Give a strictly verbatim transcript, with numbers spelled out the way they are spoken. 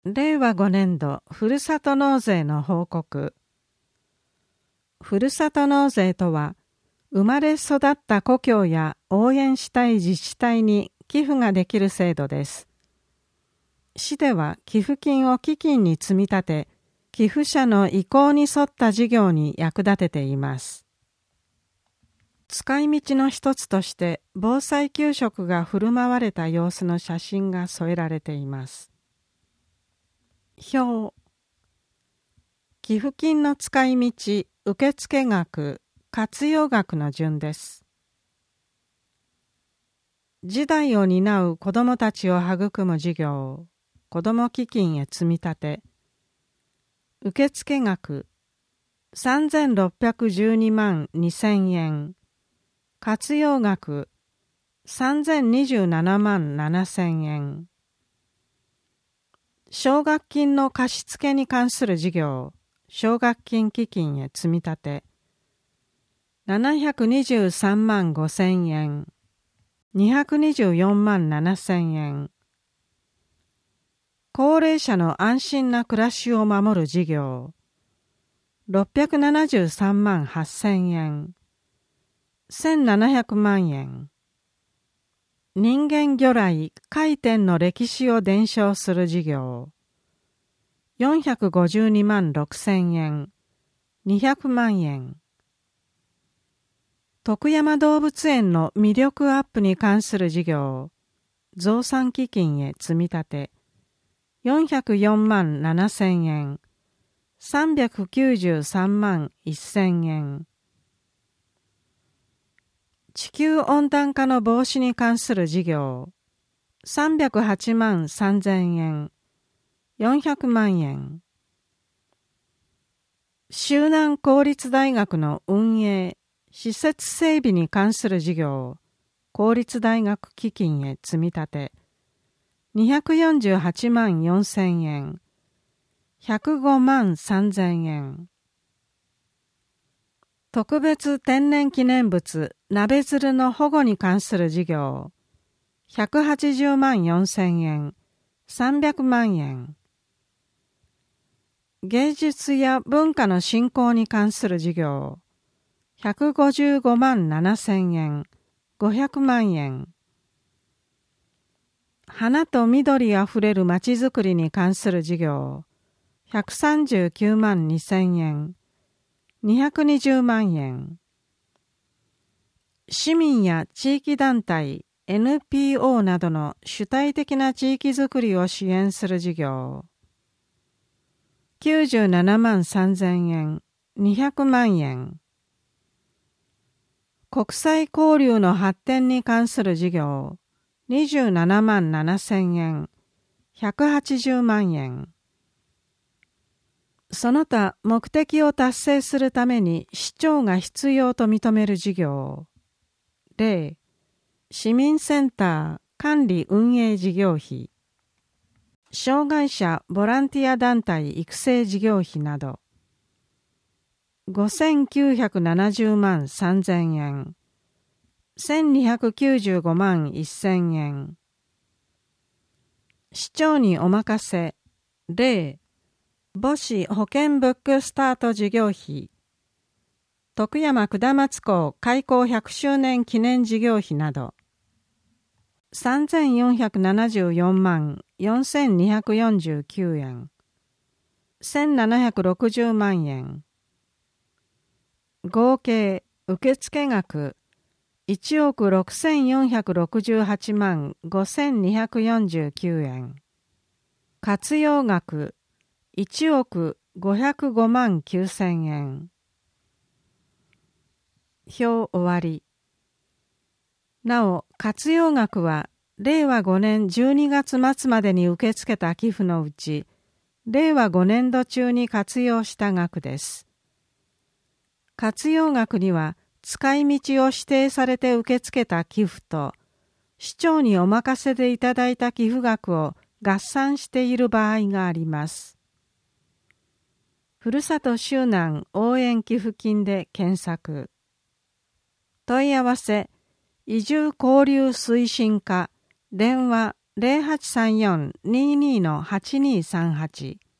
れいわごねんどふるさと納税の報告。ふるさと納税とは、生まれ育った故郷や応援したい自治体に寄付ができる制度です。市では寄付金を基金に積み立て、寄付者の意向に沿った事業に役立てています。使い道の一つとして、防災給食が振る舞われた様子の写真が添えられています。表。寄付金の使い道、受付額、活用額の順です。次代を担う子どもたちを育む事業を子ども基金へ積み立て、受付額さんぜんろっぴゃくじゅうにまんにせんえん、活用額さんぜんにじゅうななまんななせんえん、奨学金の貸付に関する事業、奨学金基金へ積み立て、ななひゃくにじゅうさんまんごせんえん、にひゃくにじゅうよんまんななせんえん、高齢者の安心な暮らしを守る事業、ろっぴゃくななじゅうさんまんはっせんえん、せんななひゃくまんえん、人間魚雷回転の歴史を伝承する事業、よんひゃくごじゅうにまんろくせんえん、にひゃくまんえん、徳山動物園の魅力アップに関する事業、増産基金へ積み立て、よんひゃくよんまんななせんえん、さんびゃくきゅうじゅうさんまんせんえん、地球温暖化の防止に関する事業、さんびゃくはちまんさんぜんえん、よんひゃくまんえん、周南公立大学の運営、施設整備に関する事業、公立大学基金へ積み立て、にひゃくよんじゅうはちまんよんせんえん、ひゃくごまんさんぜんえん、特別天然記念物ナベヅルの保護に関する事業、ひゃくはちじゅうまんよんせんえん、さんびゃくまんえん、芸術や文化の振興に関する事業、ひゃくごじゅうごまんななせんえん、ごひゃくまんえん、花と緑あふれるまちづくりに関する事業、ひゃくさんじゅうきゅうまんにせんえん、にひゃくにじゅうまんえん、市民や地域団体、エヌピーオー などの主体的な地域づくりを支援する事業、きゅうじゅうななまんさんぜんえん、にひゃくまんえん、国際交流の発展に関する事業、にじゅうななまんななせんえん、ひゃくはちじゅうまんえん。その他目的を達成するために市長が必要と認める事業、例、市民センター管理運営事業費、障害者ボランティア団体育成事業費など、ごせんきゅうひゃくななじゅうまんさんぜんえん、せんにひゃくきゅうじゅうごまんせんえん、市長にお任せ、例、母子保健ブックスタート事業費、徳山下松港開港ひゃくしゅうねん記念事業費など、さんぜんよんひゃくななじゅうよんまんよんせんにひゃくよんじゅうきゅうえん、せんななひゃくろくじゅうまんえん、合計受付額いちおくろくせんよんひゃくろくじゅうはちまんごせんにひゃくよんじゅうきゅうえん、活用額いちおくごひゃくごまんきゅうせんえん。表終わり。なお、活用額はれいわごねんじゅうにがつまつまでに受け付けた寄付のうち、れいわごねんど中に活用した額です。活用額には、使い道を指定されて受け付けた寄付と、市長にお任せでいただいた寄付額を合算している場合があります。ふるさと周南応援寄付金で検索。問い合わせ、移住交流推進課、電話ゼロはちさんよん にーにー はちにーさんはち